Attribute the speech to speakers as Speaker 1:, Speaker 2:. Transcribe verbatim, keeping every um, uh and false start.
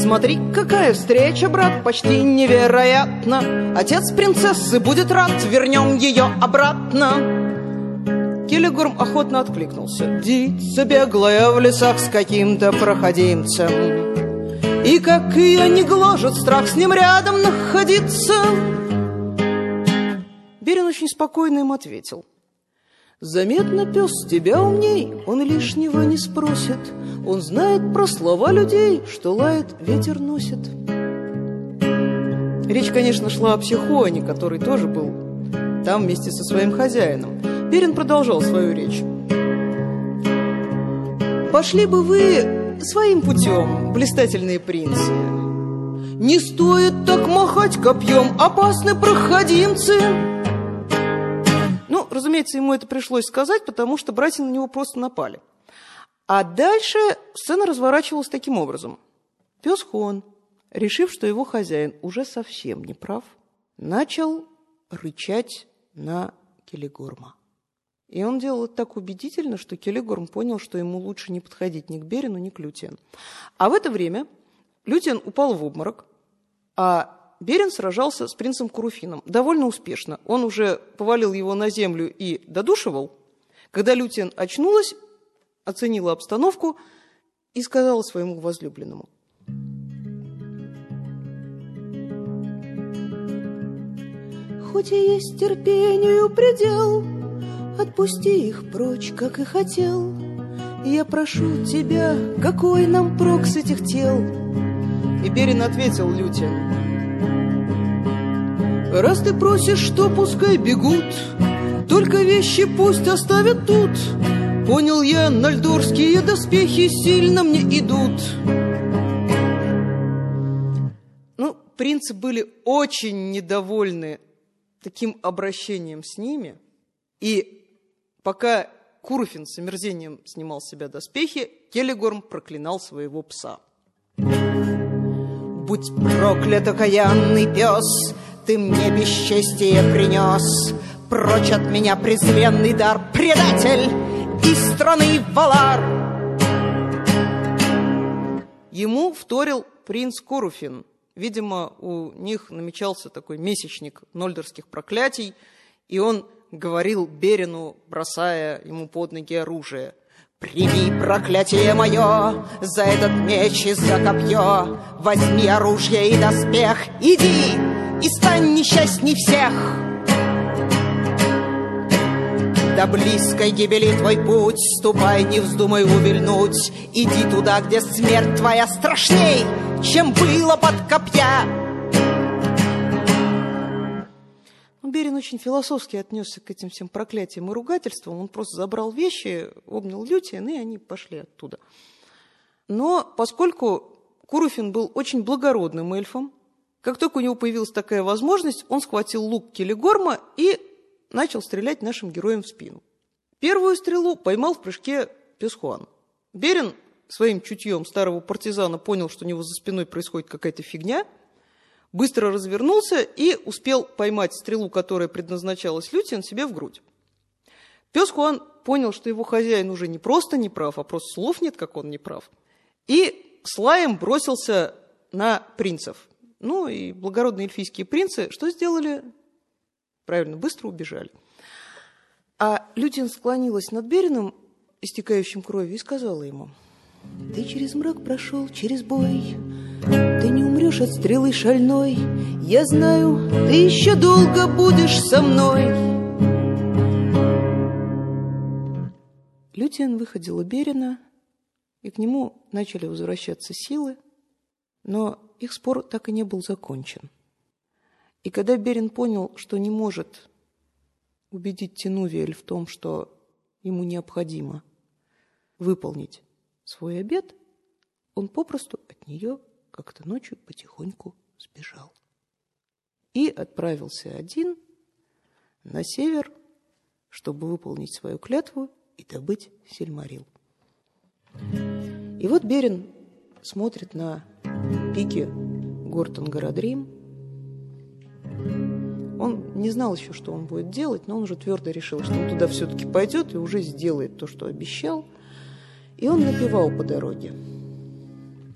Speaker 1: Смотри, какая встреча, брат, почти невероятно. Отец принцессы будет рад, вернем ее обратно. Келлигорм охотно откликнулся. Девица беглая в лесах с каким-то проходимцем, и как ее не гложет страх с ним рядом находиться. Берин очень спокойно им ответил. Заметно, пес тебя умней, он лишнего не спросит. Он знает про слова людей, что лает ветер носит. Речь, конечно, шла о Психоне, который тоже был там вместе со своим хозяином. Берин продолжал свою речь. Пошли бы вы своим путем, блистательные принцы. Не стоит так махать копьем, опасны проходимцы. Ну, разумеется, ему это пришлось сказать, потому что братья на него просто напали. А дальше сцена разворачивалась таким образом. Пес Хуан, решив, что его хозяин уже совсем не прав, начал рычать на Келлигорма. И он делал это так убедительно, что Келлигорм понял, что ему лучше не подходить ни к Берину, ни к Лютиен. А в это время Лютиен упал в обморок, а Берин сражался с принцем Куруфином довольно успешно. Он уже повалил его на землю и додушивал. Когда Лютиен очнулась, оценила обстановку и сказала своему возлюбленному. Хоть и есть терпению предел, отпусти их прочь, как и хотел. Я прошу тебя, какой нам прок с этих тел? И Берин ответил Лютиен. Раз ты просишь, что пускай бегут, только вещи пусть оставят тут. Понял я, нальдорские доспехи сильно мне идут. Ну, принцы были очень недовольны таким обращением с ними. И пока Куруфин с омерзением снимал с себя доспехи, Келлигорм проклинал своего пса. Будь проклят, окаянный пес, ты мне бесчестие принес. Прочь от меня презренный дар, предатель из страны Валар. Ему вторил принц Куруфин. Видимо, у них намечался такой месячник нольдорских проклятий, и он говорил Берину, бросая ему под ноги оружие. «Прими проклятие мое за этот меч и за копье, возьми оружие и доспех, иди и стань несчастней всех. До близкой гибели твой путь, ступай, не вздумай увильнуть, иди туда, где смерть твоя страшней, чем было под копья». Берин очень философски отнесся к этим всем проклятиям и ругательствам. Он просто забрал вещи, обнял Лютиен, и они пошли оттуда. Но поскольку Куруфин был очень благородным эльфом, как только у него появилась такая возможность, он схватил лук Келлигорма и начал стрелять нашим героям в спину. Первую стрелу поймал в прыжке пес Хуан. Берин своим чутьем старого партизана понял, что у него за спиной происходит какая-то фигня, быстро развернулся и успел поймать стрелу, которая предназначалась Лютиен, себе в грудь. Пес Хуан понял, что его хозяин уже не просто не прав, а просто слов нет, как он не прав, и с лаем бросился на принцев. Ну и благородные эльфийские принцы что сделали? Правильно, быстро убежали. А Лютиен склонилась над Берином, истекающим кровью, и сказала ему: «Ты через мрак прошел, через бой, ты не умрешь от стрелы шальной. Я знаю, ты еще долго будешь со мной». Лютиен выходила Берина, и к нему начали возвращаться силы, но их спор так и не был закончен. И когда Берин понял, что не может убедить Тинувиэль в том, что ему необходимо выполнить свой обет, он попросту от нее как-то ночью потихоньку сбежал. И отправился один на север, чтобы выполнить свою клятву и добыть Сильмарил. И вот Берин смотрит на пики гор Тангарадрим. Он не знал еще, что он будет делать, но он уже твердо решил, что он туда все-таки пойдет и уже сделает то, что обещал. И он напевал по дороге.